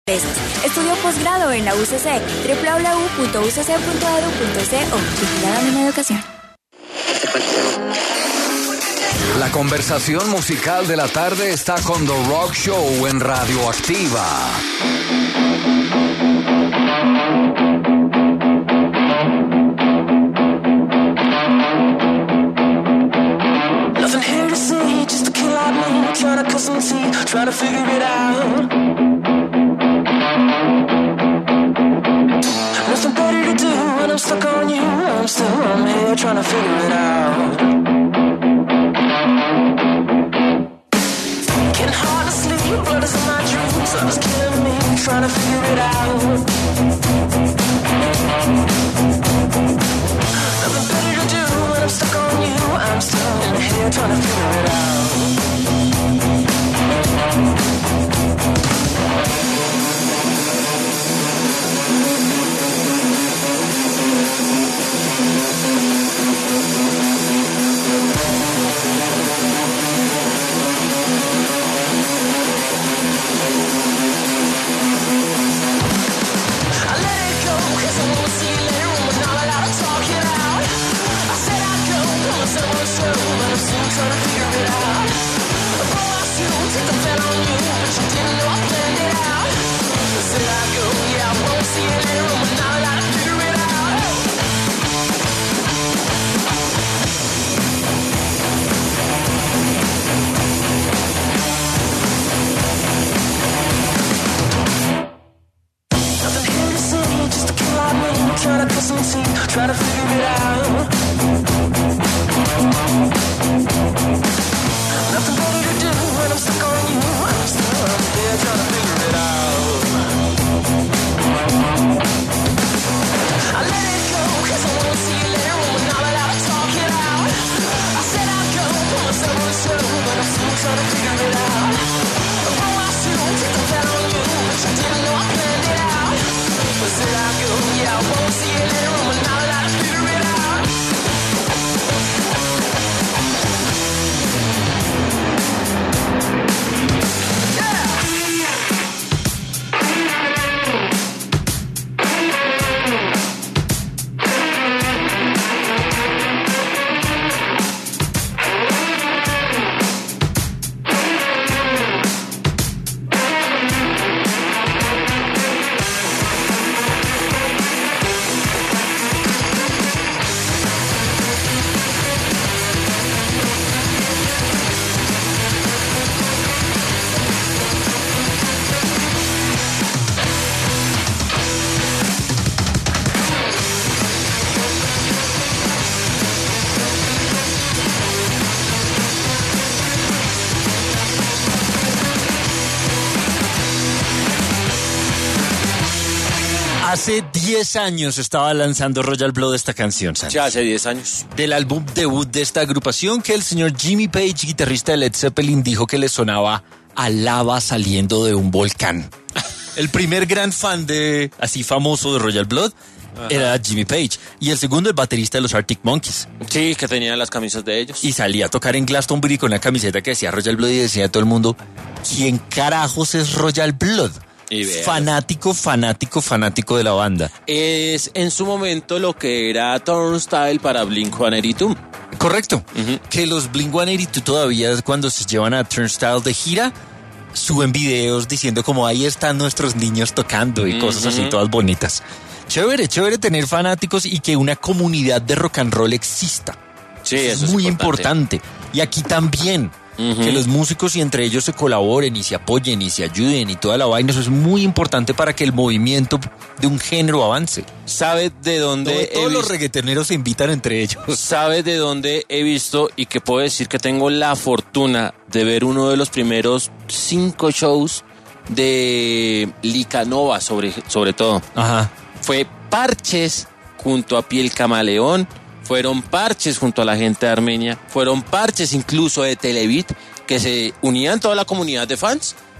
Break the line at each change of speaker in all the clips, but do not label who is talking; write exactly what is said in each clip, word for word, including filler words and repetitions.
Estudio posgrado en la U C C, doble u doble u doble u punto u c c punto e d u punto c o. Vigilada Mina Educación.
La conversación musical de la tarde está con The Rock Show en Radioactiva.
Nothing here to see, just a kill out me, trying to cut some teeth, trying to figure it out. Nothing better to do when I'm stuck on you. I'm still on here trying to figure it out. Getting hard to sleep, blood is in my dreams. Love is killing me, trying to figure it out. Nothing better to do when I'm stuck on you. I'm still in here trying to figure it out. Try to figure it out. Nothing better to do when I'm stuck on you. I'm still up there trying to figure it out. I let it go, cause I won't see you later when we're not allowed to talk it out. I said I'd go, put myself on the show, but I'm still trying to figure it out. I roll my shoe, take the bet on you, but you didn't know I planned it out. I said I'd go, yeah, I won't see you later when we're not allowed to figure it out.
Hace diez años estaba lanzando Royal Blood esta canción, Santi.
Ya hace diez años.
Del álbum debut de esta agrupación que el señor Jimmy Page, guitarrista de Led Zeppelin, dijo que le sonaba a lava saliendo de un volcán. El primer gran fan de así famoso de Royal Blood Ajá. era Jimmy Page. Y el segundo, el baterista de los Arctic Monkeys.
Sí, que tenían las camisas de ellos.
Y salía a tocar en Glastonbury con una camiseta que decía Royal Blood y decía a todo el mundo, ¿quién carajos es Royal Blood? Fanático, fanático, fanático de la banda.
Es en su momento lo que era Turnstile para Blink ciento ochenta y dos.
Correcto. Uh-huh. Que los Blink ciento ochenta y dos todavía cuando se llevan a Turnstile de gira, suben videos diciendo como ahí están nuestros niños tocando y uh-huh. cosas así todas bonitas. Chévere, chévere tener fanáticos y que una comunidad de rock and roll exista.
Sí, eso es
muy
importante.
importante. Y aquí también. Uh-huh. Que los músicos y entre ellos se colaboren y se apoyen y se ayuden y toda la vaina, eso es muy importante para que el movimiento de un género avance.
¿Sabe de dónde?
Todo,
he
todos
visto,
los reggaetoneros se invitan entre ellos.
¿Sabe de dónde he visto y que puedo decir que tengo la fortuna de ver uno de los primeros cinco shows de Licanova sobre, sobre todo?
Ajá.
Fue Parches junto a Piel Camaleón. Fueron Parches junto a la gente de Armenia, fueron Parches incluso de Televit, que se unían toda la comunidad de fans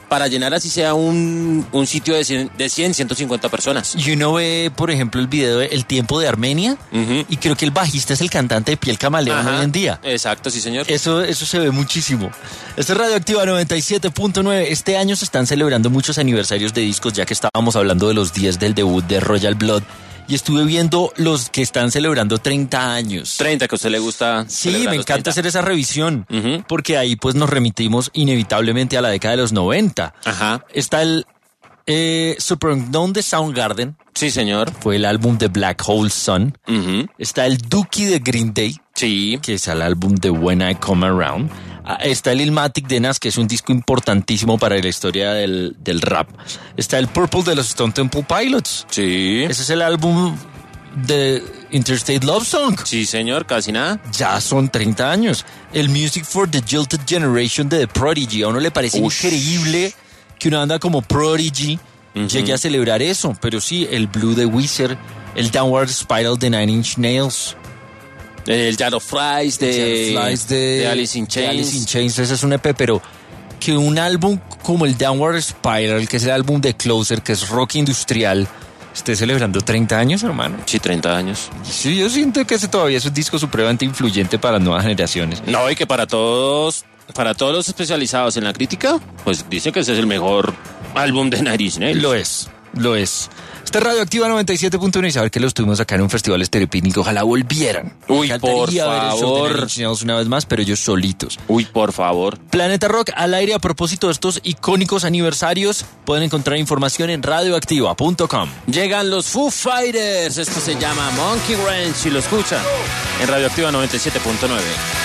para llenar así sea un, un sitio de cien, de cien, ciento cincuenta personas.
Y uno ve, por ejemplo, el video de El Tiempo de Armenia,
Uh-huh.
y creo que el bajista es el cantante de Piel Camaleón
Ajá.
hoy en día.
Exacto, sí, señor.
Eso, eso se ve muchísimo. Esto es Radioactiva noventa y siete punto nueve. Este año se están celebrando muchos aniversarios de discos, ya que estábamos hablando de los diez del debut de Royal Blood. Y estuve viendo los que están celebrando treinta años.
treinta, que a usted le gusta.
Sí,
celebrar
me
los
encanta
treinta.
hacer esa revisión,
Ujú.
porque ahí pues nos remitimos inevitablemente a la década de los noventa.
Ajá.
Está el eh, Super Unknown de Soundgarden,
Sí, señor.
fue el álbum de Black Hole Sun.
Ujú.
Está el Dookie de Green Day,
Sí.
que es el álbum de When I Come Around. Ah, Está el Illmatic de Nas, que es un disco importantísimo para la historia del, del rap. Está el Purple de los Stone Temple Pilots.
Sí.
Ese es el álbum de Interstate Love Song.
Sí, señor, casi nada.
Ya son treinta años. El Music for the Jilted Generation de The Prodigy. A uno le parece
Ush.
increíble que una banda como Prodigy
Ujú.
llegue a celebrar eso. Pero sí, el Blue de Weezer, el Downward Spiral de Nine Inch Nails,
El Jar of Flies de,
Jar Flies de,
de Alice in
de
Chains.
Alice in Chains, ese es un E P, pero que un álbum como el Downward Spiral, que es el álbum de Closer, que es rock industrial, esté celebrando treinta años, hermano.
Sí, treinta años.
Sí, yo siento que ese todavía es un disco supremamente influyente para las nuevas generaciones.
No, y que para todos, para todos los especializados en la crítica, pues dice que ese es el mejor álbum de Nine Inch Nails.
Lo es, lo es. Esta es Radioactiva noventa y siete punto uno y saber que los tuvimos acá en un festival estereopínico. Ojalá volvieran.
Uy,
Me
por
encantaría ver el show de
favor.
Nine Inch Nails una vez más, pero ellos solitos.
Uy, por favor.
Planeta Rock al aire. A propósito de estos icónicos aniversarios, pueden encontrar información en radioactiva punto com.
Llegan los Foo Fighters. Esto se llama Monkey Wrench y lo escuchan en Radioactiva noventa y siete punto nueve.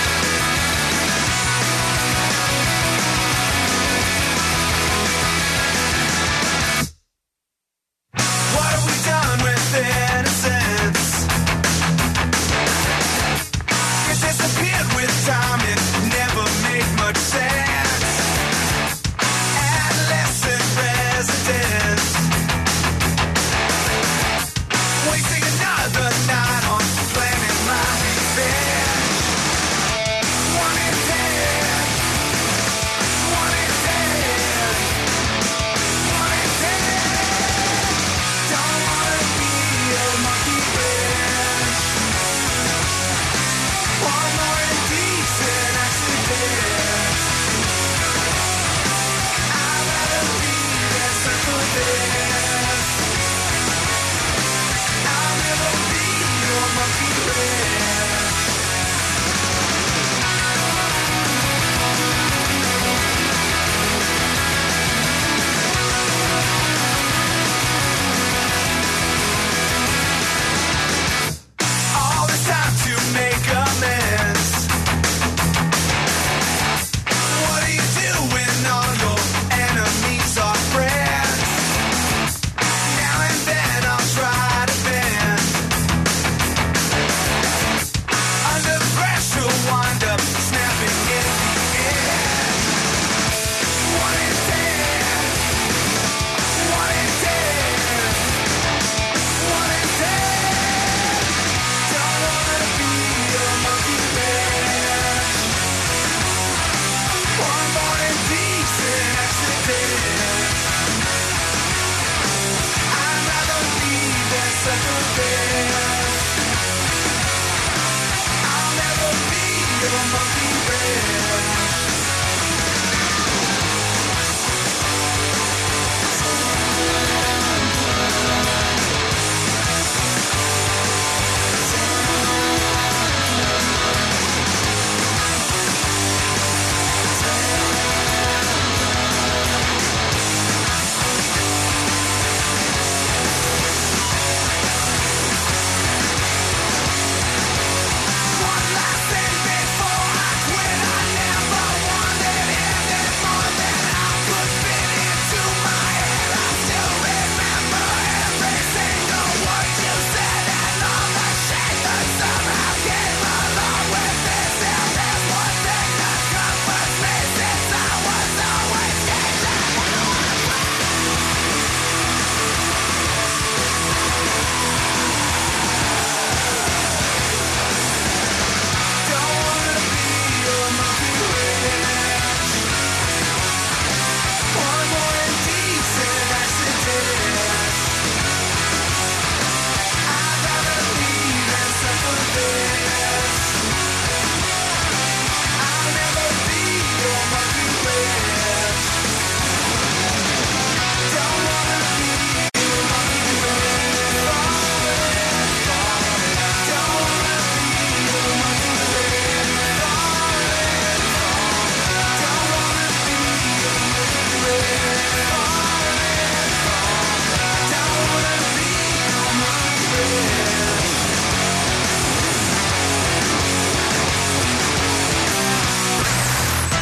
What have we done with innocence? It disappeared with time, it never made much sense. Adolescent residents, wasting another night on planning my revenge.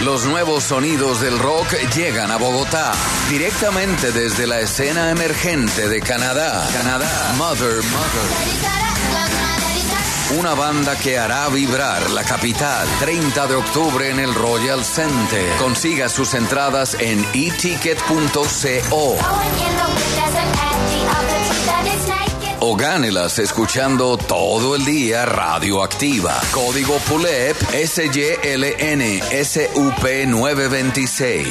Los nuevos sonidos del rock llegan a Bogotá, directamente desde la escena emergente de Canadá. Canadá. Mother, Mother. Una banda que hará vibrar la capital. treinta de octubre en el Royal Center. Consiga sus entradas en e ticket punto co. O gánelas escuchando todo el día Radioactiva. Código P U L E P S Y L N S U P nueve veintiséis.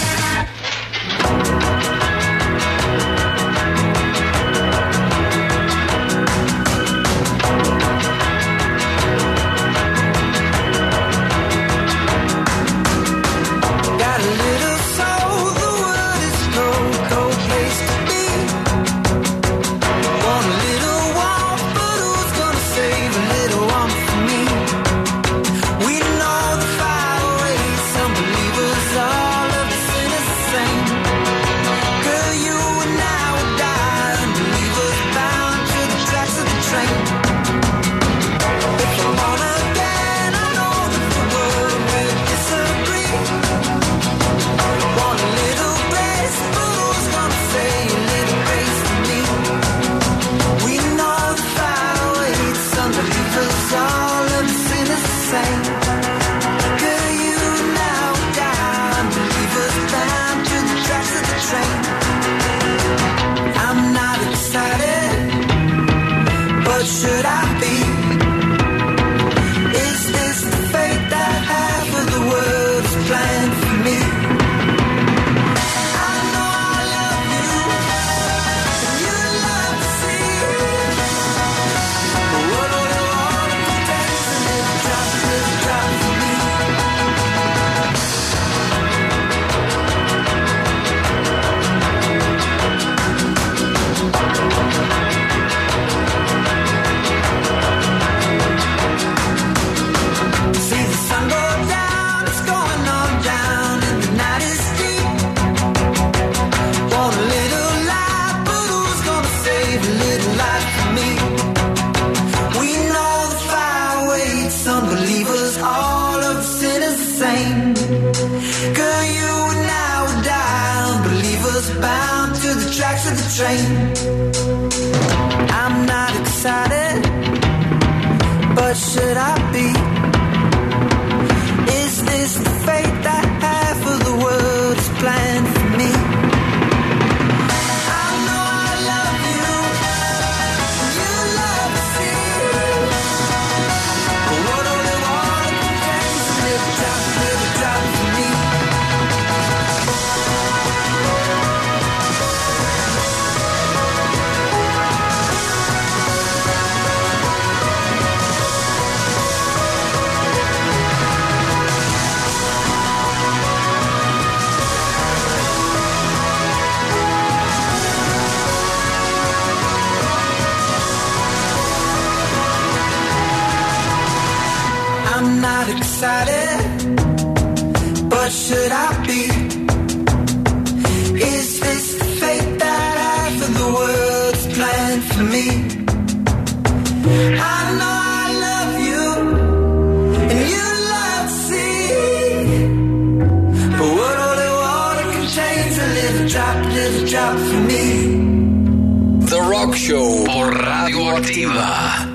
The Rock Show por Radioactiva.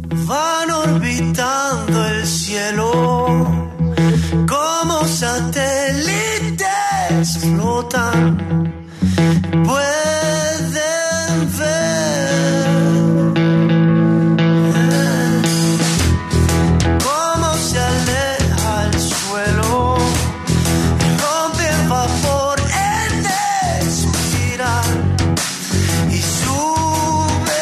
Van orbitando el cielo como satélites flotan. Pueden ver cómo se aleja el suelo, rompe el vapor en espiral y sube.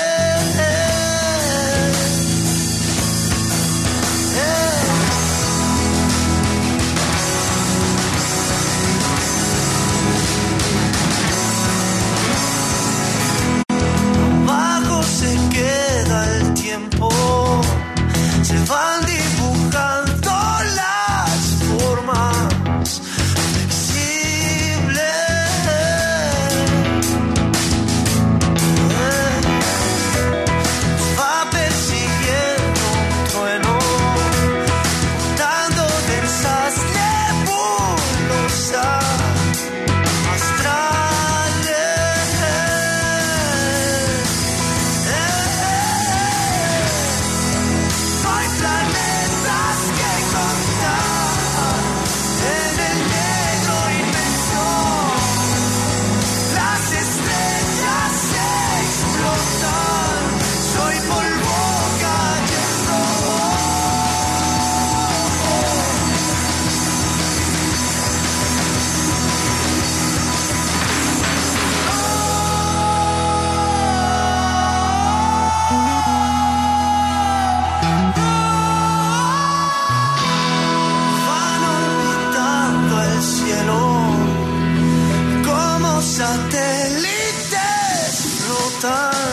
están,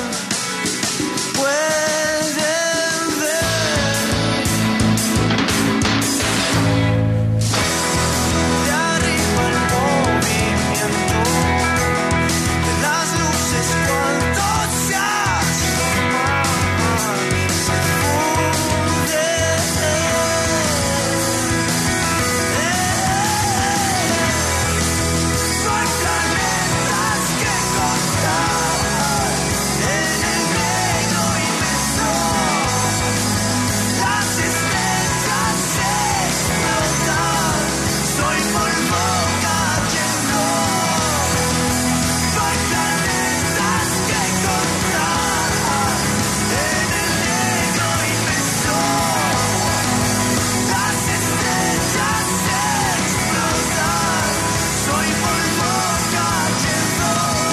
pueden ver. De arriba el movimiento de las luces cuando se asoman, se funde. No hay planetas que contar en el negro inmenso. Las estrellas explotan, soy polvo cayendo. No hay planetas que contar en el negro inmenso. Las estrellas explotan, soy polvo cayendo.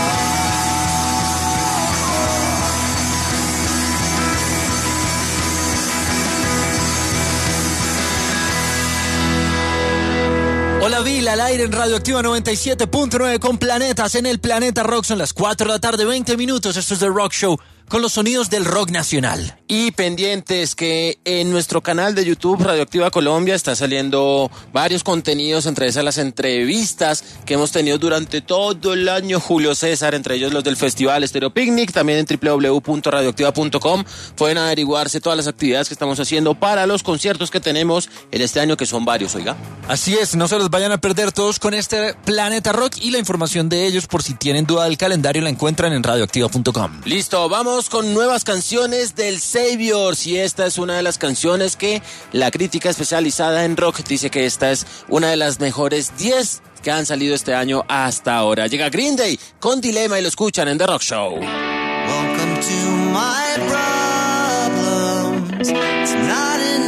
Hola Vila, al aire en Radioactiva noventa y siete punto nueve con Planetas en el Planeta Rock. Son las cuatro de la tarde, veinte minutos. Esto es The Rock Show con los sonidos del rock nacional.
Y pendientes que en nuestro canal de YouTube Radioactiva Colombia está saliendo varios contenidos, entre esas las entrevistas que hemos tenido durante todo el año Julio César, entre ellos los del Festival Estéreo Picnic, también en doble u doble u doble u punto radioactiva punto com pueden averiguarse todas las actividades que estamos haciendo para los conciertos que tenemos en este año, que son varios, oiga.
Así es, no se los vayan a perder todos con este Planeta Rock, y la información de ellos, por si tienen duda del calendario, la encuentran en radioactiva punto com.
Listo, vamos con nuevas canciones del Saviors, y esta es una de las canciones que la crítica especializada en rock dice que esta es una de las mejores diez que han salido este año hasta ahora. Llega Green Day con Dilema y lo escuchan en The Rock Show.
Welcome to my problems. It's not an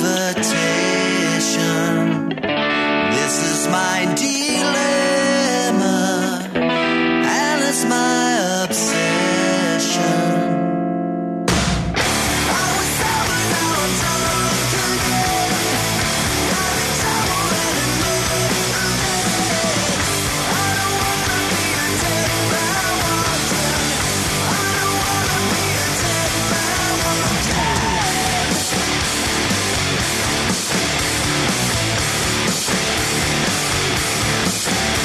invitation. This is my dilemma, and it's my obsession.
We'll be right back.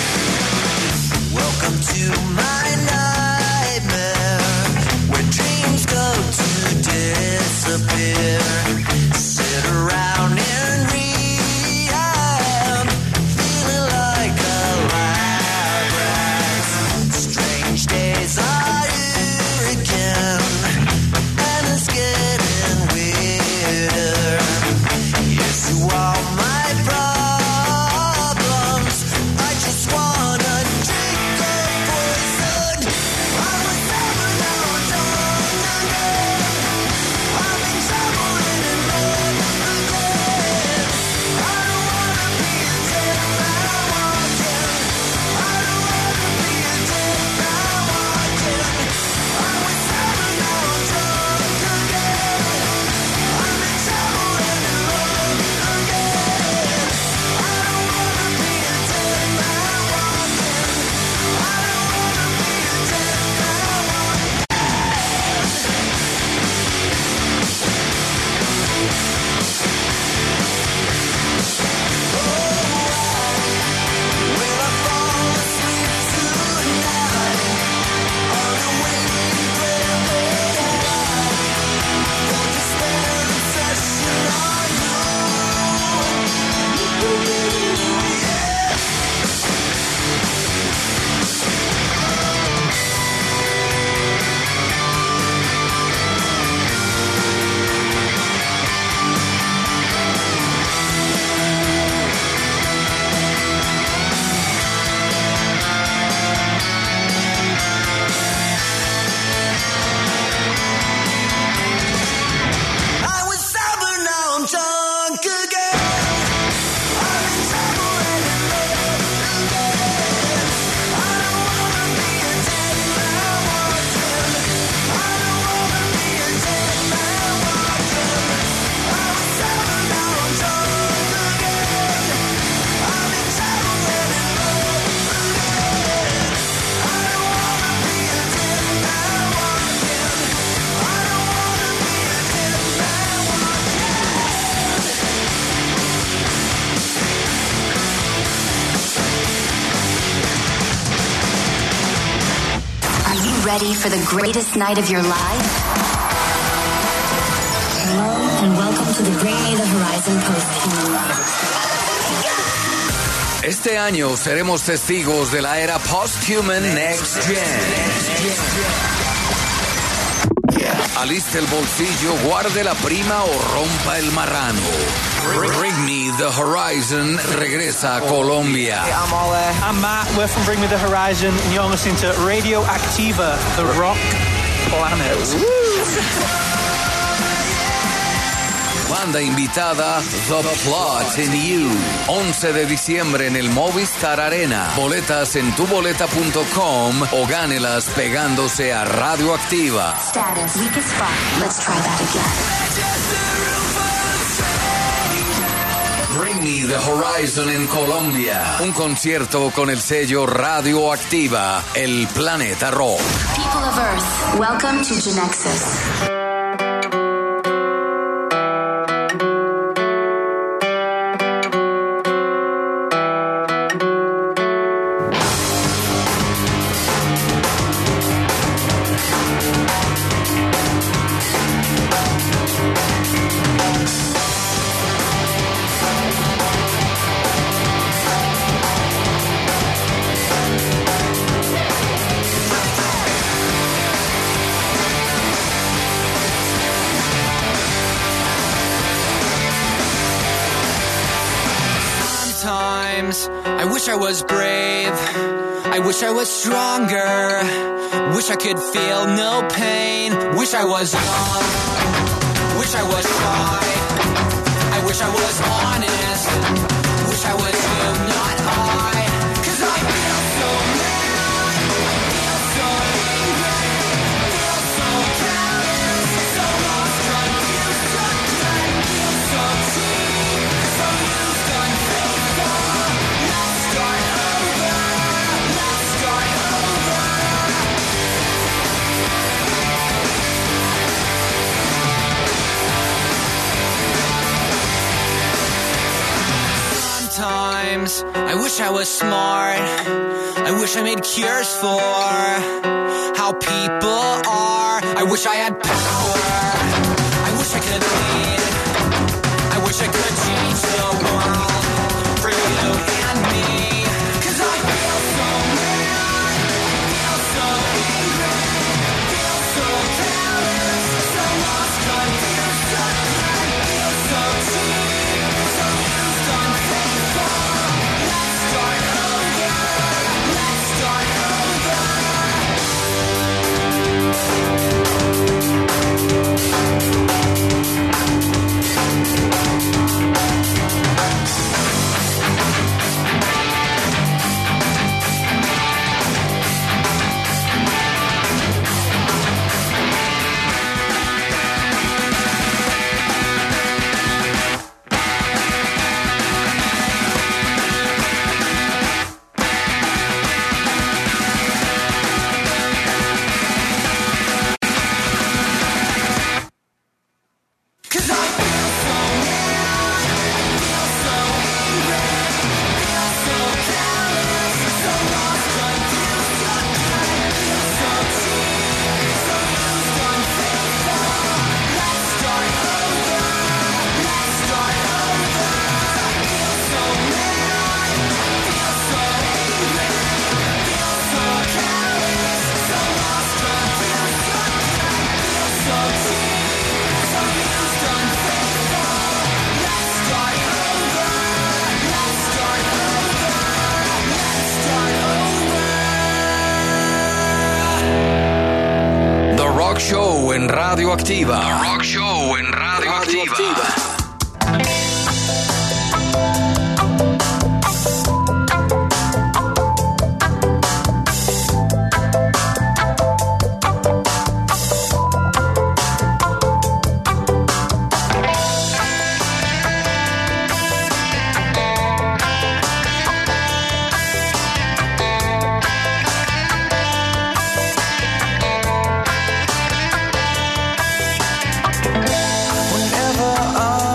ready for the greatest night of your life? Hello and welcome to the Bring Me the Horizon Post-Human.
Este año seremos testigos de la era Post-Human Next Gen. Aliste el bolsillo, guarde la prima o rompa el marrano. Bring Me the Horizon regresa a Colombia.
Hey, I'm all there. I'm Matt. We're from Bring Me the Horizon, and you're listening to Radio Activa, the rock planet.
Banda invitada, The Plot in You. once de diciembre en el Movistar Arena. Boletas en tu boleta punto com o gánelas pegándose a Radioactiva.
Status, weak as fuck. Let's try that again.
Bring Me the Horizon en Colombia. Un concierto con el sello Radioactiva, el Planeta Rock.
People of Earth, welcome to Genexus.
I wish I was brave, I wish I was stronger, wish I could feel no pain, wish I was young, wish I was shy, I wish I was honest, wish I was you, not I, 'cause I feel so mad, feel so angry, feel so callous, so lost, confused, so dead, feel so cheap, so used, unfaithful. Let's start over, let's start over. Sometimes I wish I was smart, I wish I made cures for how people are. I wish I had power, I wish I could lead, I wish I could change the world for you and me. 'Cause I feel so mad, feel so angry, feel so callous, so lost, confused, so dead, feel so cheap, so used, unfaithful. Let's start over, let's start over.
Show en Radioactiva. The Rock Show en Radioactiva.
Whenever I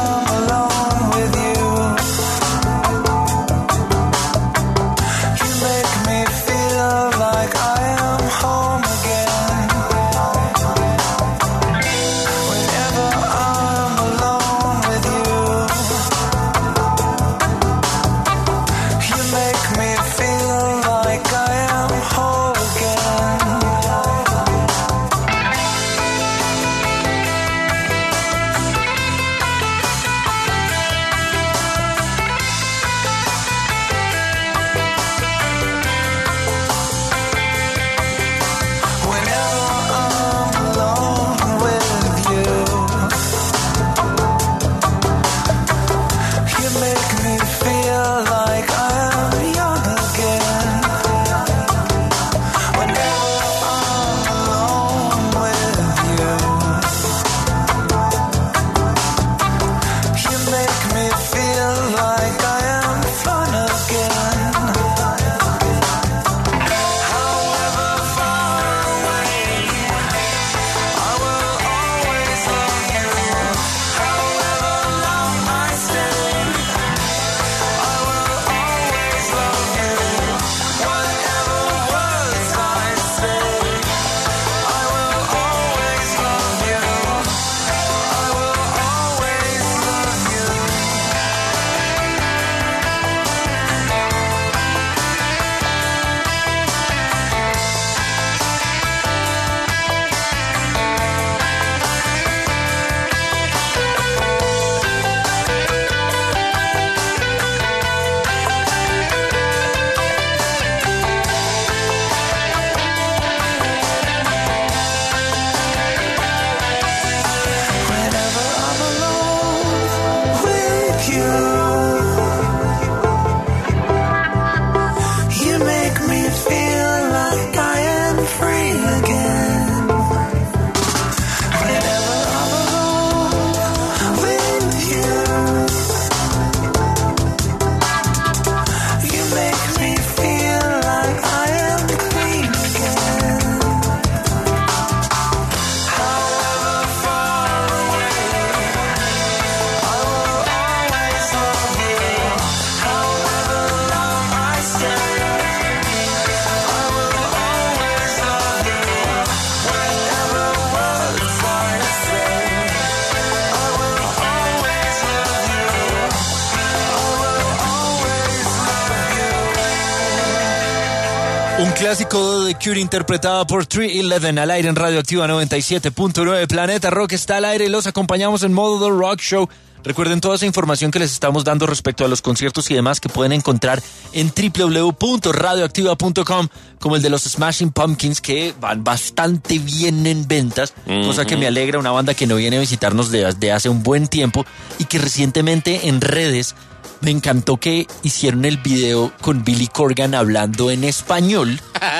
clásico de The Cure interpretada por trescientos once al aire en Radioactiva noventa y siete punto nueve. Planeta Rock está al aire y los acompañamos en modo The Rock Show. Recuerden toda esa información que les estamos dando respecto a los conciertos y demás que pueden encontrar en doble u doble u doble u punto radioactiva punto com, como el de los Smashing Pumpkins, que van bastante bien en ventas, uh-huh. cosa que me alegra, una banda que no viene a visitarnos desde hace un buen tiempo y que recientemente en redes me encantó que hicieron el video con Billy Corgan hablando en español,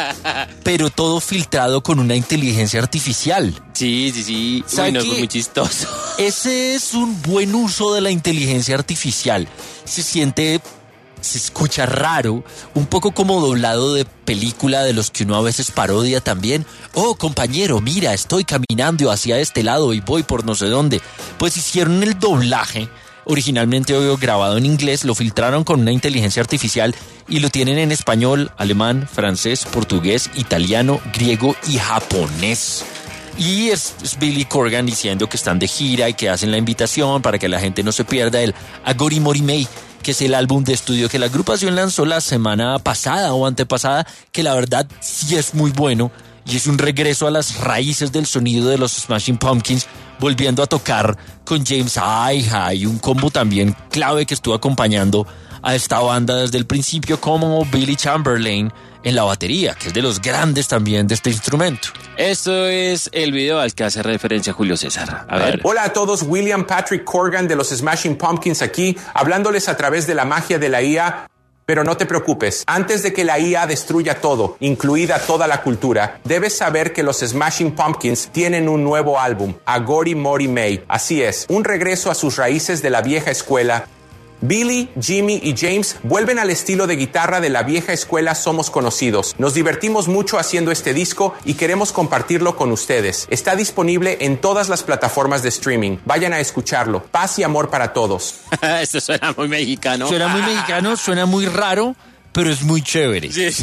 pero todo filtrado con una inteligencia artificial.
Sí, sí, sí. Uy, no, fue muy chistoso.
Ese es un buen uso de la inteligencia artificial. Se siente, se escucha raro, un poco como doblado de película de los que uno a veces parodia también. Oh, compañero, mira, estoy caminando hacia este lado y voy por no sé dónde. Pues hicieron el doblaje. Originalmente obvio grabado en inglés, lo filtraron con una inteligencia artificial y lo tienen en español, alemán, francés, portugués, italiano, griego y japonés. Y es, es Billy Corgan diciendo que están de gira y que hacen la invitación para que la gente no se pierda el Agori Mori Mei, que es el álbum de estudio que la agrupación lanzó la semana pasada o antepasada, que la verdad sí es muy bueno y es un regreso a las raíces del sonido de los Smashing Pumpkins, volviendo a tocar con James Iha y un combo también clave que estuvo acompañando a esta banda desde el principio, como Billy Chamberlain en la batería, que es de los grandes también de este instrumento.
Esto es el video al que hace referencia Julio César. A ver.
Hola a todos, William Patrick Corgan de los Smashing Pumpkins aquí, hablándoles a través de la magia de la I A. Pero no te preocupes, antes de que la I A destruya todo, incluida toda la cultura, debes saber que los Smashing Pumpkins tienen un nuevo álbum, Agori Mori Mei. Así es, un regreso a sus raíces de la vieja escuela. Billy, Jimmy y James vuelven al estilo de guitarra de la vieja escuela Somos Conocidos. Nos divertimos mucho haciendo este disco y queremos compartirlo con ustedes. Está disponible en todas las plataformas de streaming. Vayan a escucharlo. Paz y amor para todos.
Esto suena muy mexicano.
Suena muy mexicano, suena muy raro, pero es muy chévere.
Sí,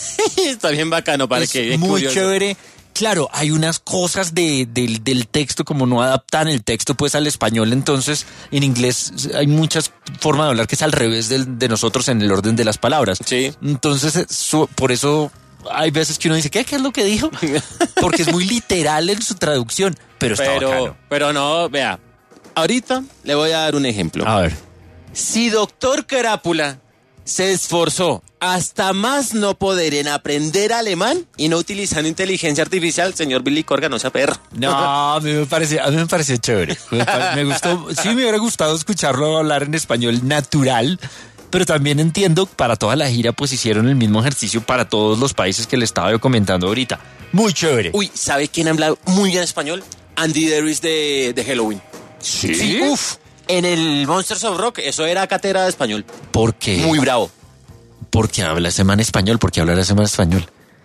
está bien bacano para
es
que...
Es muy
curioso.
chévere. Claro, hay unas cosas de, de, del texto, como no adaptan el texto pues al español, entonces en inglés hay muchas formas de hablar que es al revés de, de nosotros en el orden de las palabras.
Sí.
Entonces, eso, por eso hay veces que uno dice, ¿qué? ¿Qué es lo que dijo? Porque es muy literal en su traducción, pero está
pero,
bacano.
Pero no, vea, ahorita le voy a dar un ejemplo.
A ver.
Si Doctor Crápula se esforzó hasta más no poder en aprender alemán y no utilizando inteligencia artificial, señor Billy Corgan, no sea perro.
No, a mí me pareció, a mí me pareció chévere. Me, me gustó, sí me hubiera gustado escucharlo hablar en español natural, pero también entiendo, para toda la gira pues hicieron el mismo ejercicio para todos los países que le estaba yo comentando ahorita. Muy chévere.
Uy, ¿sabe quién habla muy bien español? Andy Darius de, de Halloween.
¿Sí?
Sí, uf. En el Monsters of Rock, eso era cátedra de español.
¿Por qué?
Muy bravo.
Porque habla ese man español, porque habla ese man español.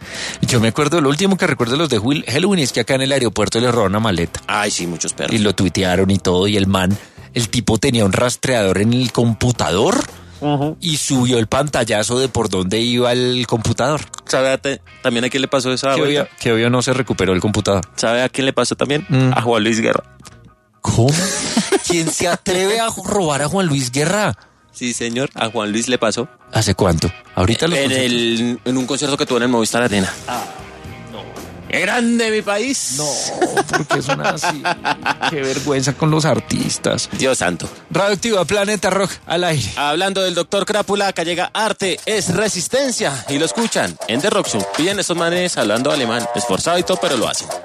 Yo me acuerdo, lo último que recuerdo de los de Halloween es que acá en el aeropuerto le robaron una maleta.
Ay, sí, muchos perros.
Y lo tuitearon y todo, y el man, el tipo tenía un rastreador en el computador uh-huh. y subió el pantallazo de por dónde iba el computador.
¿Sabe a te, también a quién le pasó esa
que obvio, que obvio no se recuperó el computador.
¿Sabe a quién le pasó también? Mm. A Juan Luis Guerra.
¿Cómo? ¿Quién se atreve a robar a Juan Luis Guerra?
Sí, señor, a Juan Luis le pasó.
¿Hace cuánto? Ahorita los
en, el, en un concierto que tuvo en el Movistar Arena.
Ah, no.
¡Qué grande mi país!
No, porque son así. Qué vergüenza con los artistas.
Dios santo.
Radioactiva, Planeta Rock, al aire.
Hablando del doctor Crápula, acá llega Arte es Resistencia. Y lo escuchan en The Rock Show. Piden estos manes hablando alemán. Esforzado y todo, pero lo hacen.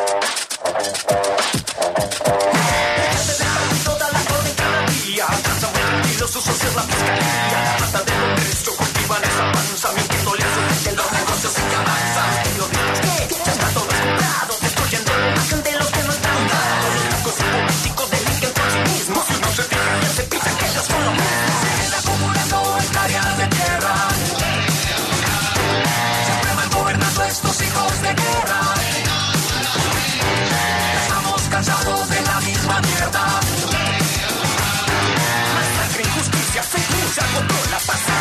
Los usos es la fiscalía, la plata del Congreso cultivan esa panza, mintiendo le hacen los negocios y que avanzan. Periodistas que ya están todos comprados, destruyendo la imagen de los que no están dados. Los narcos y políticos delinquen por sí mismos, si no se fijan ya se piensan que ellos son lo mismo. Se queda acumulando hectáreas de tierra, siempre van gobernando estos hijos de guerra. Estamos cansados de la misma mierda. Se controla, pasa.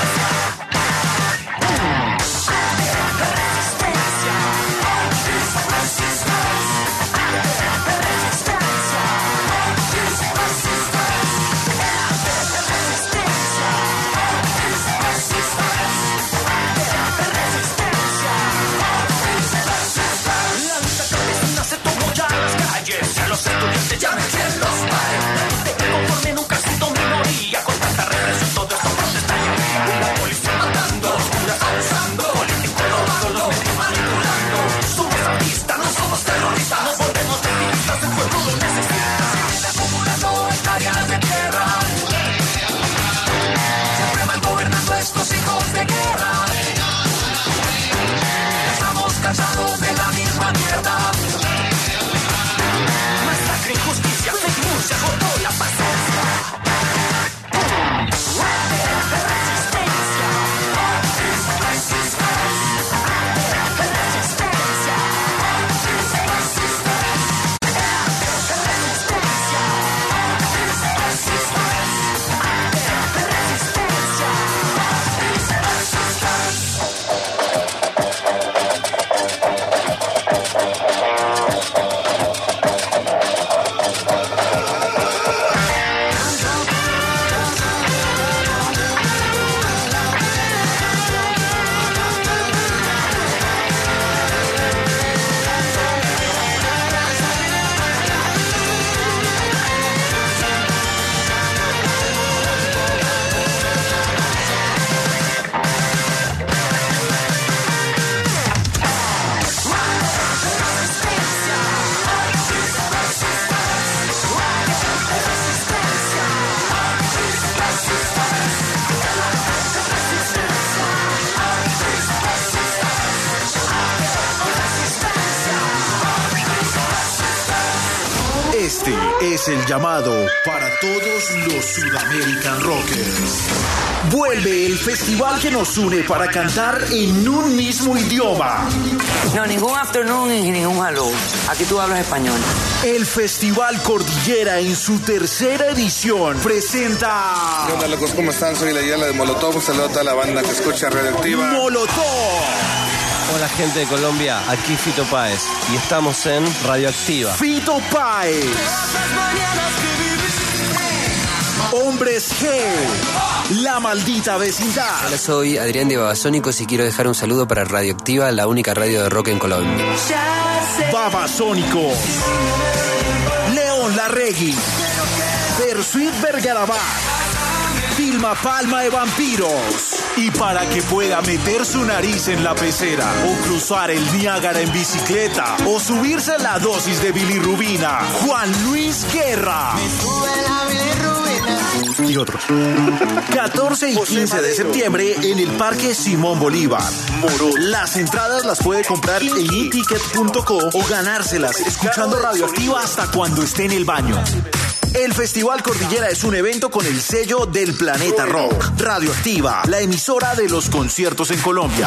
los estudiantes llámense los pares. Conforme nunca ha sido minoría, con tanta represión todo esto protestaría. La policía matando, los curas abusando, políticos robando, los medios manipulando. Somos artistas, no somos terroristas, nos volvemos activistas, el pueblo lo necesita. Se acumulando hectáreas de tierra, siempre van gobernando estos hijos de guerra. Estamos cansados de la misma mierda. Masacre, injusticia, fake news, se agotó la paciencia.
Este es el llamado para todos los Sudamerican Rockers. Vuelve el festival que nos une para cantar en un mismo idioma.
No, ningún afternoon y ningún hello. Aquí tú hablas español.
El Festival Cordillera en su tercera edición presenta...
¿Qué onda, locos? ¿Cómo están? Soy la Yala de Molotov. Un saludo a toda la banda que escucha Radioactiva.
¡Molotov!
Hola, gente de Colombia, aquí Fito Páez y estamos en Radioactiva.
Fito Páez. Hombres G. La maldita vecindad.
Hola, soy Adrián de Babasónicos y quiero dejar un saludo para Radioactiva, la única radio de rock en Colombia.
Babasónicos. León Larregui. Persuit Vergarabat. Vilma Palma de Vampiros. Y para que pueda meter su nariz en la pecera, o cruzar el Niágara en bicicleta, o subirse la dosis de bilirrubina, Juan Luis Guerra. Y otros. catorce y quince de septiembre en el Parque Simón Bolívar. Moro. Las entradas las puede comprar en e ticket punto co o ganárselas escuchando Radioactiva hasta cuando esté en el baño. El Festival Cordillera es un evento con el sello del Planeta Rock. Radioactiva, la emisora de los conciertos en Colombia.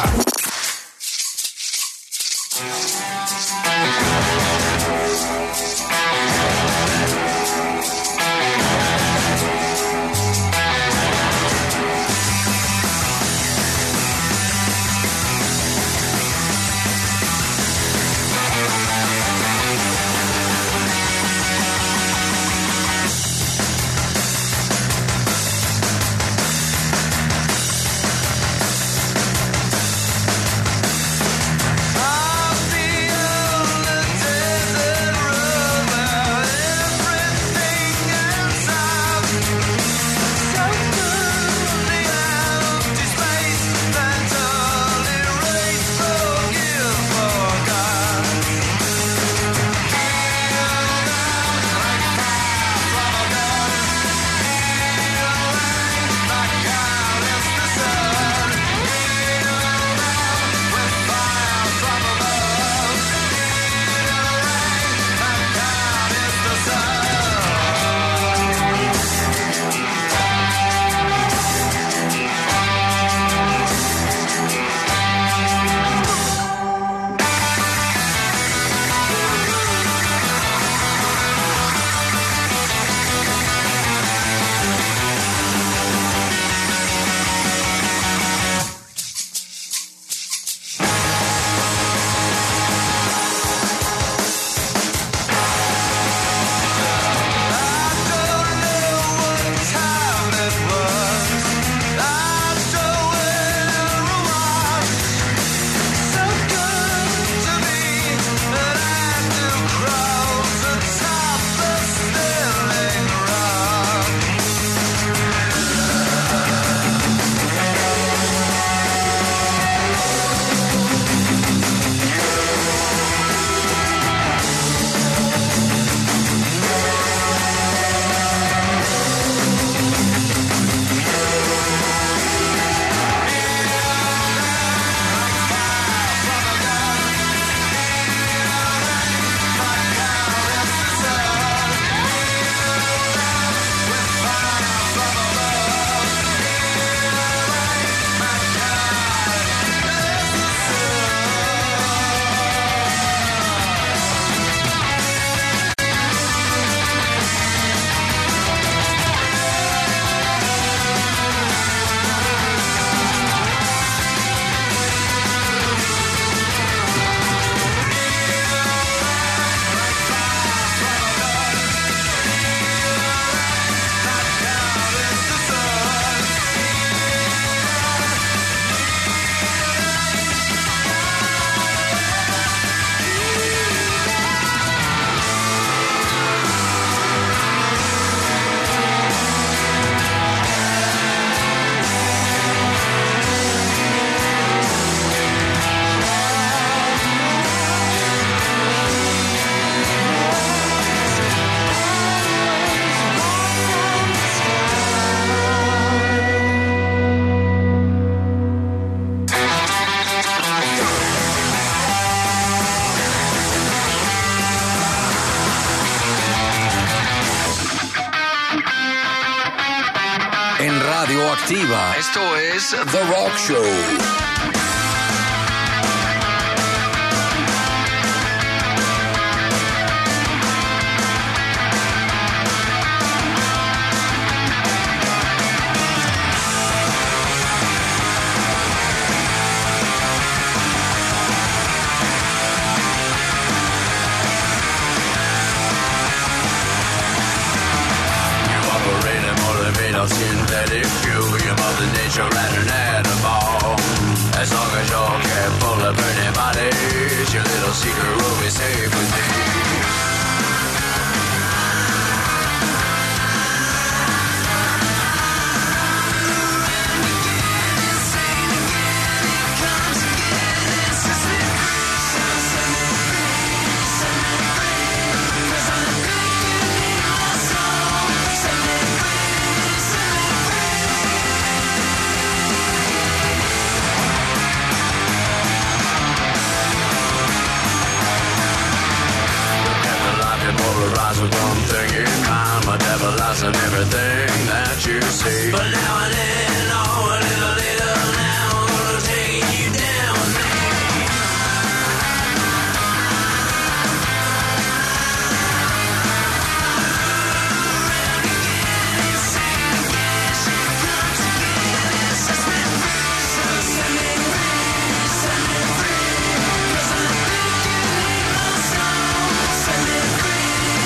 Radioactiva. Esto es The Rock Show.
Synthetic fuel, your mother nature and an animal. As long as you're careful of burning bodies, your little secret will be safe with me. From thinking I'm a devil, lost in everything that you see. But now and then, oh, a little later now, I'm gonna take you down with me. Around again, sing again, she comes again, sets me free, so set me free, set me free. 'Cause I think you need my soul, set me free.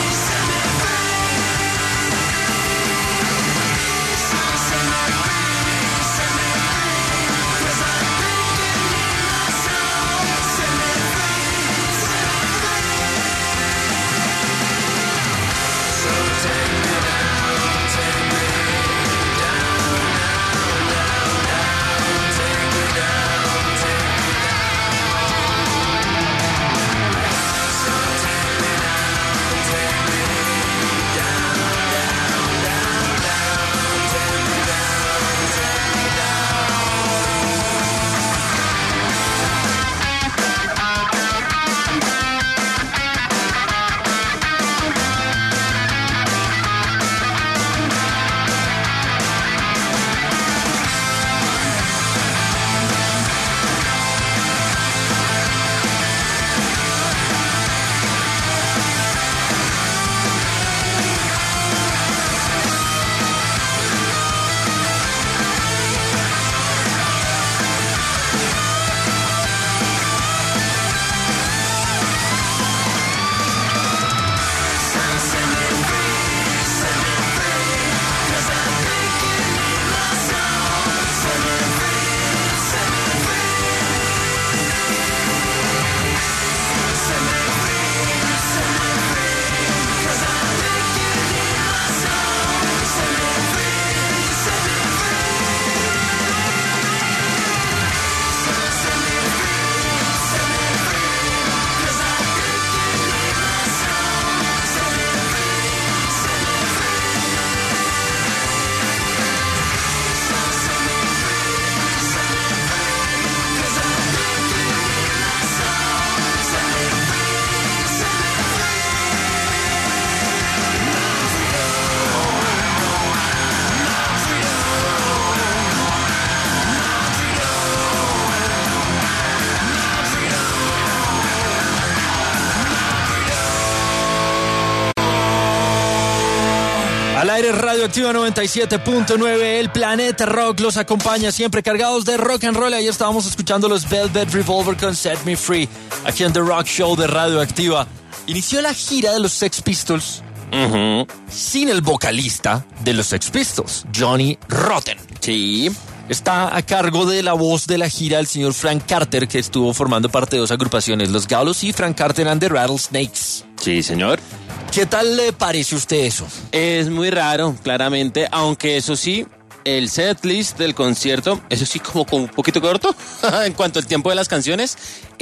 Al aire Radioactiva noventa y siete punto nueve, el Planeta Rock los acompaña siempre cargados de rock and roll. Ahí estábamos escuchando los Velvet Revolver con Set Me Free, aquí en The Rock Show de Radioactiva. Inició la gira de los Sex Pistols uh-huh. sin el vocalista de los Sex Pistols, Johnny Rotten.
Sí.
Está a cargo de la voz de la gira el señor Frank Carter, que estuvo formando parte de dos agrupaciones, los Gallows y Frank Carter and the Rattlesnakes.
Sí, señor.
¿Qué tal le parece a usted eso?
Es muy raro, claramente, aunque eso sí, el setlist del concierto, eso sí como, como un poquito corto en cuanto al tiempo de las canciones,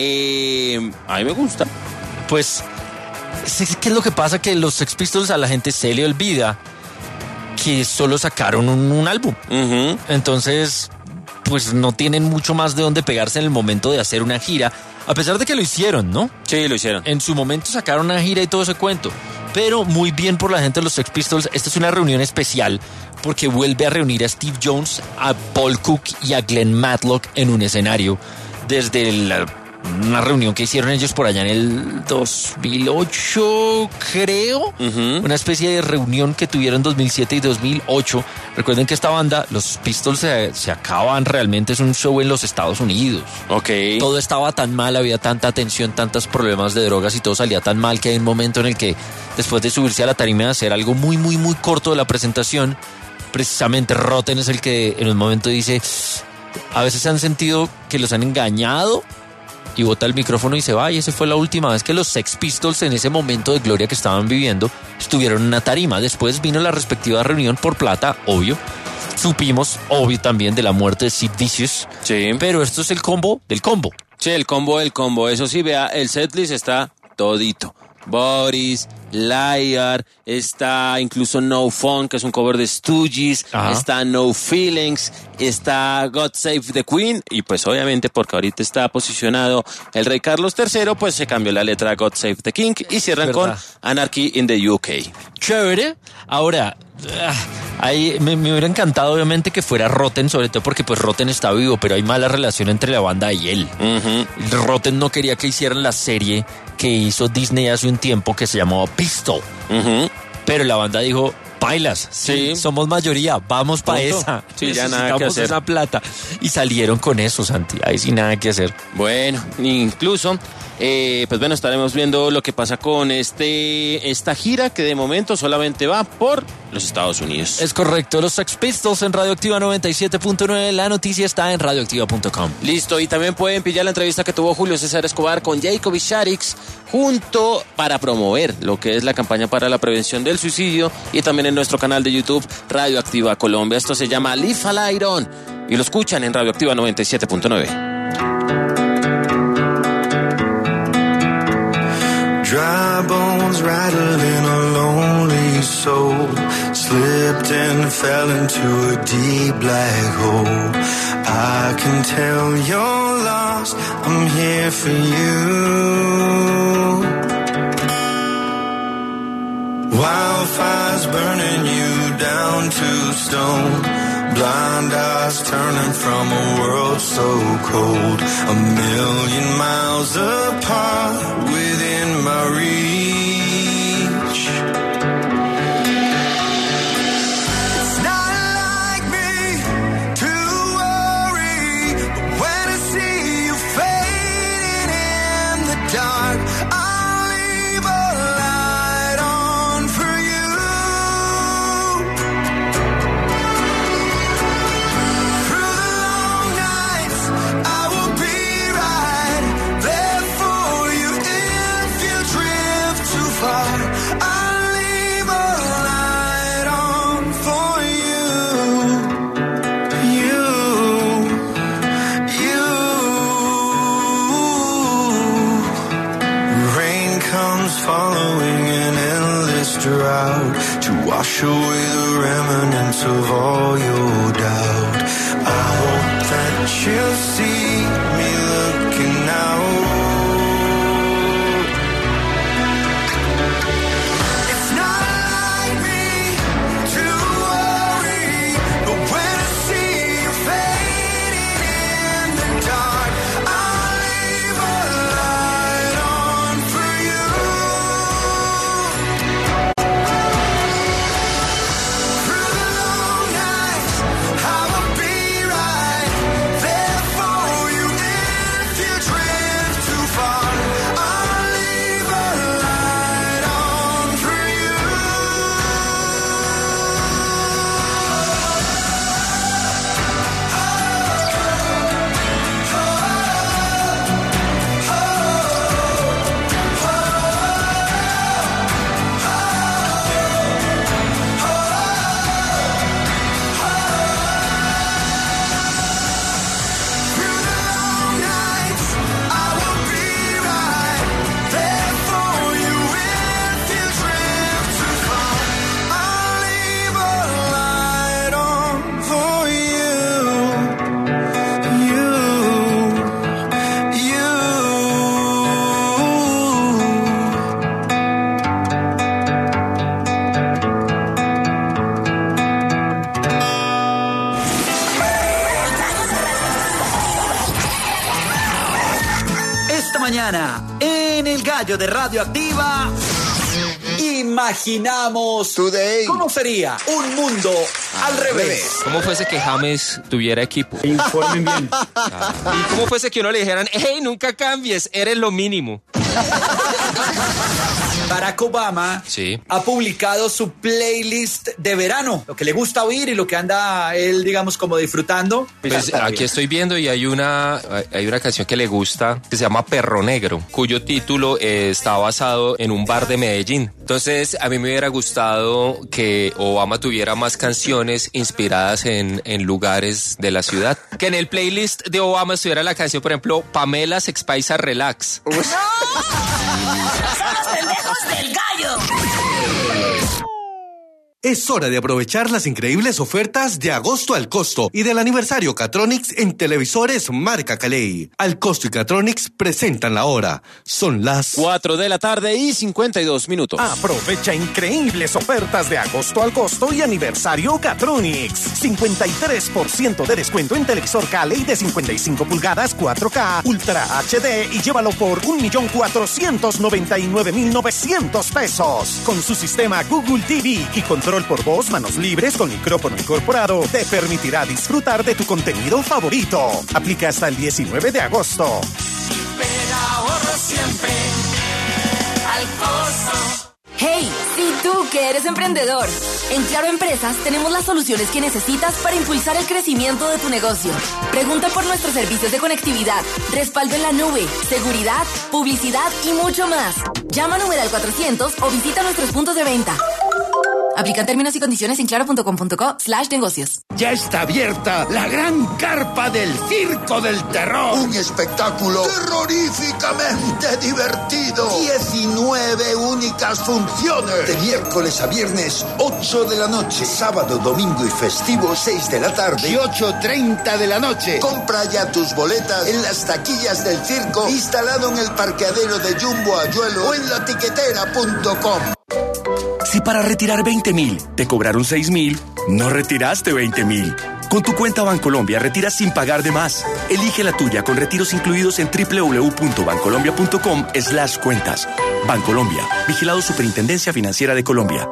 eh, a mí me gusta.
Pues, ¿qué es lo que pasa? Que los Sex Pistols a la gente se le olvida que solo sacaron un, un álbum. Uh-huh. Entonces, pues no tienen mucho más de dónde pegarse en el momento de hacer una gira, a pesar de que lo hicieron, ¿no?
Sí, lo hicieron.
En su momento sacaron una gira y todo ese cuento, pero muy bien por la gente de los Sex Pistols. Esta es una reunión especial porque vuelve a reunir a Steve Jones, a Paul Cook y a Glenn Matlock en un escenario desde la, una reunión que hicieron ellos por allá en el dos mil ocho, creo. Uh-huh. Una especie de reunión que tuvieron en dos mil siete y dos mil ocho. Recuerden que esta banda, los Pistols, se, se acaban realmente, es un show en los Estados Unidos.
Ok.
Todo estaba tan mal, había tanta tensión, tantos problemas de drogas y todo salía tan mal que hay un momento en el que, después de subirse a la tarima y hacer algo muy, muy, muy corto de la presentación, precisamente Rotten es el que en un momento dice, a veces se han sentido que los han engañado, y bota el micrófono y se va, y esa fue la última vez que los Sex Pistols, en ese momento de gloria que estaban viviendo, estuvieron en una tarima. Después vino la respectiva reunión por plata, obvio. Supimos, obvio, también de la muerte de Sid Vicious.
Sí.
Pero esto es el combo del combo.
Sí, el combo del combo. Eso sí, vea, el setlist está todito. Boris, Liar, está incluso No Fun, que es un cover de Stooges, Ajá. está No Feelings, está God Save the Queen, y pues obviamente porque ahorita está posicionado el rey Carlos tercero, pues se cambió la letra a God Save the King y cierran con Anarchy in the U K.
Chévere. Ahora, ahí me, me hubiera encantado obviamente que fuera Rotten, sobre todo porque pues Rotten está vivo, pero hay mala relación entre la banda y él. Uh-huh. Rotten no quería que hicieran la serie que hizo Disney hace un tiempo que se llamaba Pistol. Uh-huh. Pero la banda dijo, pailas, sí, sí somos mayoría, vamos para esa.
Sí, ya nada que hacer.
Esa plata. Y salieron con eso, Santi, ahí sí nada que hacer.
Bueno, incluso, eh, pues bueno, estaremos viendo lo que pasa con este esta gira que de momento solamente va por los Estados Unidos.
Es correcto, los Sex Pistols en Radioactiva noventa y siete punto nueve, la noticia está en radioactiva punto com.
Listo, y también pueden pillar la entrevista que tuvo Julio César Escobar con Jacob y Sharix junto para promover lo que es la campaña para la prevención del suicidio, y también en nuestro canal de YouTube Radioactiva Colombia. Esto se llama Live a Light On y lo escuchan en Radioactiva noventa y siete punto nueve.
Dry bones rattling a lonely soul, slipped and fell into a deep black hole. I can tell you're lost, I'm here for you. Wildfires burning you down to stone, blind eyes turning from a world so cold, a million miles apart within my reach. It's not like me to worry, but when I see you fading in the dark, I'll leave a light on for you. Through the long nights, I will be right there for you if you drift too far. I'll leave a light on for you. You, you. Rain comes following an endless drought to wash away the remnants of all your doubt. I hope that you'll see me looking out. It's not like me to worry, but when I see you fading in the dark, I'll leave a light on for you. Through the long nights, I will be right there for
mañana, en El Gallo de Radioactiva, imaginamos
Today.
cómo sería un mundo al revés.
¿Cómo fuese que James tuviera equipo?
Informen bien.
¿Y cómo fuese que uno le dijeran, hey, nunca cambies, eres lo mínimo?
Barack Obama
sí.
ha publicado su playlist de verano, lo que le gusta oír y lo que anda él, digamos, como disfrutando.
Pues aquí estoy viendo y hay una, hay una canción que le gusta que se llama Perro Negro, cuyo título eh, está basado en un bar de Medellín. Entonces, a mí me hubiera gustado que Obama tuviera más canciones inspiradas en, en lugares de la ciudad. Que en el playlist de Obama estuviera la canción, por ejemplo, Pamela Sex Paisa Relax.
¡No! ¡Son los pendejos del gallo!
Es hora de aprovechar las increíbles ofertas de agosto al costo y del aniversario Catronics en televisores marca Calei. Al costo y Catronics presentan la hora. Son las
cuatro de la tarde y cincuenta y dos minutos.
Aprovecha increíbles ofertas de agosto al costo y aniversario Catronics. cincuenta y tres por ciento de descuento en televisor Calei de cincuenta y cinco pulgadas cuatro K Ultra H D y llévalo por un millón cuatrocientos noventa y nueve mil novecientos pesos. Con su sistema Google T V y control por voz, manos libres con micrófono incorporado, te permitirá disfrutar de tu contenido favorito. Aplica hasta el diecinueve de agosto.
Pero ahorro siempre al costo.
Hey, si tú que eres emprendedor, en Claro Empresas tenemos las soluciones que necesitas para impulsar el crecimiento de tu negocio. Pregunta por nuestros servicios de conectividad, respaldo en la nube, seguridad, publicidad y mucho más. Llama a numeral cuatrocientos o visita nuestros puntos de venta. Aplican términos y condiciones en claro.com.co slash negocios.
Ya está abierta la gran carpa del Circo del Terror.
Un espectáculo terroríficamente divertido.
diecinueve únicas funciones.
De miércoles a viernes, ocho de la noche. Sábado, domingo y festivo, seis de la tarde.
Y ocho treinta de la noche.
Compra ya tus boletas en las taquillas del circo, instalado en el parqueadero de Jumbo Ayuelo o en la tiquetera punto com.
Si para retirar veinte mil te cobraron seis mil, no retiraste veinte mil. Con tu cuenta Bancolombia retiras sin pagar de más. Elige la tuya con retiros incluidos en doble u doble u doble u punto bancolombia punto com slash cuentas. Bancolombia, vigilado Superintendencia Financiera de Colombia.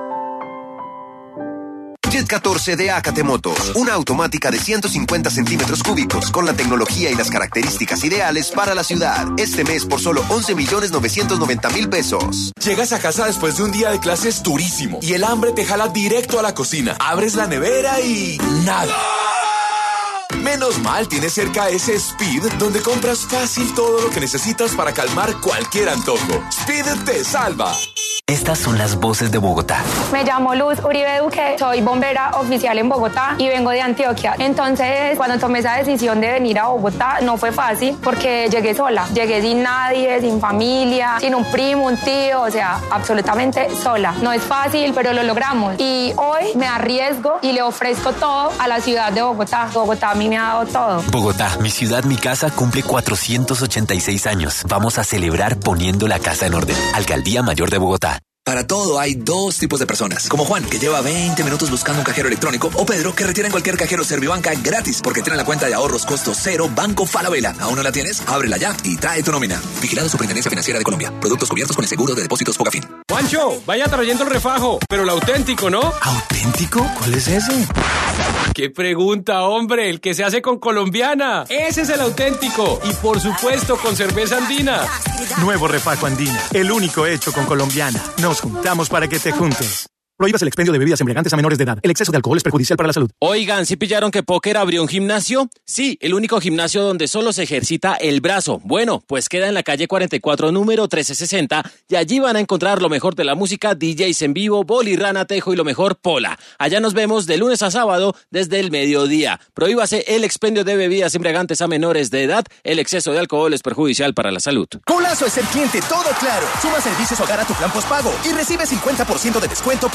Jet catorce de Acate Motos, una automática de ciento cincuenta centímetros cúbicos con la tecnología y las características ideales para la ciudad. Este mes por solo once millones novecientos noventa mil pesos.
Llegas a casa después de un día de clases durísimo y el hambre te jala directo a la cocina. Abres la nevera y nada. Menos mal tienes cerca ese Speed, donde compras fácil todo lo que necesitas para calmar cualquier antojo. Speed te salva.
Estas son las voces de Bogotá.
Me llamo Luz Uribe Duque, soy bombera oficial en Bogotá y vengo de Antioquia. Entonces, cuando tomé esa decisión de venir a Bogotá, no fue fácil porque llegué sola. Llegué sin nadie, sin familia, sin un primo, un tío, o sea, absolutamente sola. No es fácil, pero lo logramos. Y hoy me arriesgo y le ofrezco todo a la ciudad de Bogotá. Bogotá a mí me ha dado todo.
Bogotá, mi ciudad, mi casa, cumple cuatrocientos ochenta y seis años. Vamos a celebrar poniendo la casa en orden. Alcaldía Mayor de Bogotá.
Para todo hay dos tipos de personas, como Juan, que lleva veinte minutos buscando un cajero electrónico, o Pedro, que retira en cualquier cajero Servibanca gratis porque tiene la cuenta de ahorros costo cero Banco Falabella. ¿Aún no la tienes? Ábrela ya y trae tu nómina. Vigilado Superintendencia Financiera de Colombia. Productos cubiertos con el seguro de depósitos Fogafín.
Juancho, vaya trayendo el refajo, pero el auténtico, ¿no?
¿Auténtico? ¿Cuál es ese?
¡Qué pregunta, hombre! El que se hace con colombiana. Ese es el auténtico. Y por supuesto con cerveza andina.
Nuevo refajo andina. El único hecho con colombiana. Nos juntamos para que te juntes. Prohíbas el expendio de bebidas embriagantes a menores de edad. El exceso de alcohol es perjudicial para la salud.
Oigan, ¿sí pillaron que Póker abrió un gimnasio? Sí, el único gimnasio donde solo se ejercita el brazo. Bueno, pues queda en la calle cuarenta y cuatro, número trece sesenta, y allí van a encontrar lo mejor de la música, D Js en vivo, Boli, Rana, Tejo y lo mejor, Pola. Allá nos vemos de lunes a sábado desde el mediodía. Prohíbase el expendio de bebidas embriagantes a menores de edad. El exceso de alcohol es perjudicial para la salud.
Colazo es el cliente todo claro. Suma servicios hogar a tu plan postpago y recibe cincuenta por ciento de descuento por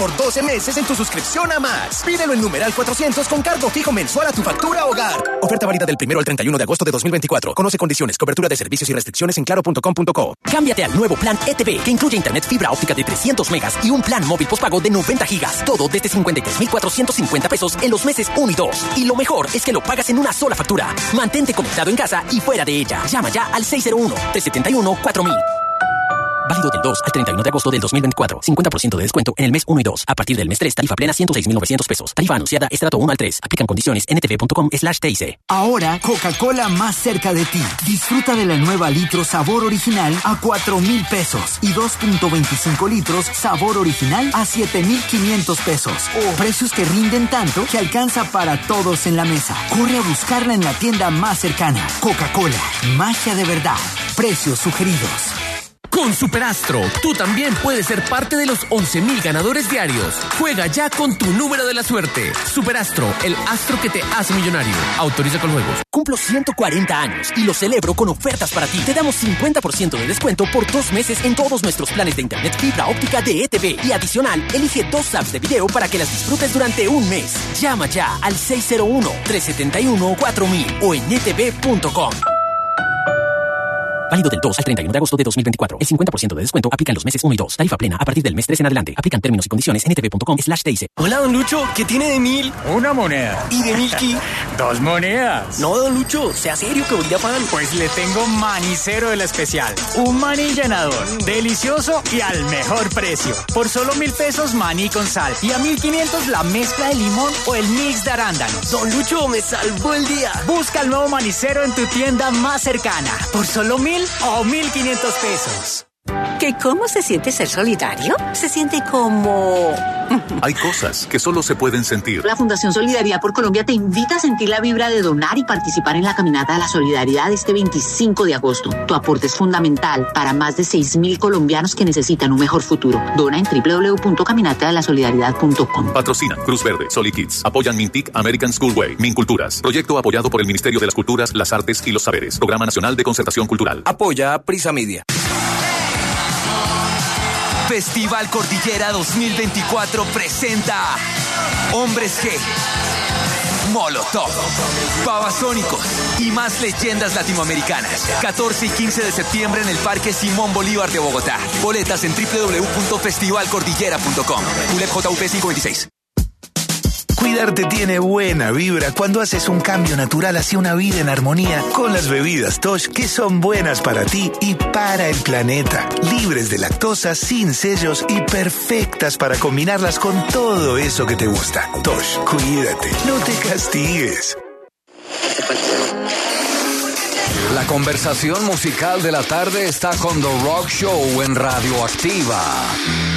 por doce meses en tu suscripción a Más. Pídelo en numeral cuatrocientos con cargo fijo mensual a tu factura hogar. Oferta válida del primero al treinta y uno de agosto de dos mil veinticuatro. Conoce condiciones, cobertura de servicios y restricciones en claro punto com punto co. Cámbiate al nuevo plan E T V que incluye internet fibra óptica de trescientos megas y un plan móvil postpago de noventa gigas. Todo desde cincuenta y tres mil cuatrocientos cincuenta pesos en los meses uno y dos. Y lo mejor es que lo pagas en una sola factura. Mantente conectado en casa y fuera de ella. Llama ya al seis cero uno, tres siete uno, cuatro mil. Válido del dos al treinta y uno de agosto del dos mil veinticuatro. cincuenta por ciento de descuento en el mes uno y dos. A partir del mes tres, tarifa plena ciento seis mil novecientos pesos. Tarifa anunciada estrato uno al tres. Aplican condiciones en ntv punto com slash T I C.
Ahora, Coca-Cola más cerca de ti. Disfruta de la nueva litro sabor original a cuatro mil pesos y dos punto veinticinco litros sabor original a siete mil quinientos pesos. Precios que rinden tanto que alcanza para todos en la mesa. Corre a buscarla en la tienda más cercana. Coca-Cola, magia de verdad. Precios sugeridos.
Con Superastro, tú también puedes ser parte de los once mil ganadores diarios. Juega ya con tu número de la suerte. Superastro, el astro que te hace millonario. Autoriza con juegos.
Cumplo ciento cuarenta años y lo celebro con ofertas para ti. Te damos cincuenta por ciento de descuento por dos meses en todos nuestros planes de internet fibra óptica de E T V. Y adicional, elige dos apps de video para que las disfrutes durante un mes. Llama ya al seis cero uno, tres siete uno, cuatro mil o en e t v punto com. Válido del dos al treinta y uno de agosto de dos mil veinticuatro. El cincuenta por ciento de descuento aplica en los meses uno y dos. Tarifa plena a partir del mes tres en adelante. Aplican términos y condiciones en ntv punto com slash T I C.
Hola, don Lucho. ¿Qué tiene de mil?
Una moneda.
¿Y de Milky?
Dos monedas.
No, don Lucho. Sea serio que voy de afán.
Pues le tengo manicero de la especial. Un maní llenador. Delicioso y al mejor precio. Por solo mil pesos maní con sal. Y a mil quinientos la mezcla de limón o el mix de arándanos.
Don Lucho, me salvó el día.
Busca el nuevo manicero en tu tienda más cercana. Por solo mil o mil quinientos pesos.
¿Que cómo se siente ser solidario? Se siente como...
Hay cosas que solo se pueden sentir.
La Fundación Solidaridad por Colombia te invita a sentir la vibra de donar y participar en la Caminata de la Solidaridad este veinticinco de agosto. Tu aporte es fundamental para más de seis mil colombianos que necesitan un mejor futuro. Dona en doble u doble u doble u punto caminata de la solidaridad punto com.
Patrocina Cruz Verde, Solikids. Apoyan Mintic, American Schoolway, Minculturas. Proyecto apoyado por el Ministerio de las Culturas, las Artes y los Saberes. Programa Nacional de Concertación Cultural.
Apoya a Prisa Media. Festival Cordillera dos mil veinticuatro presenta Hombres G, Molotov, Babasónicos y más leyendas latinoamericanas. catorce y quince de septiembre en el Parque Simón Bolívar de Bogotá. Boletas en doble u doble u doble u punto festival cordillera punto com. U L E P J U P quinientos veintiséis.
Cuidarte tiene buena vibra cuando haces un cambio natural hacia una vida en armonía con las bebidas Tosh, que son buenas para ti y para el planeta. Libres de lactosa, sin sellos y perfectas para combinarlas con todo eso que te gusta. Tosh, cuídate, no te castigues.
La conversación musical de la tarde está con The Rock Show en Radioactiva.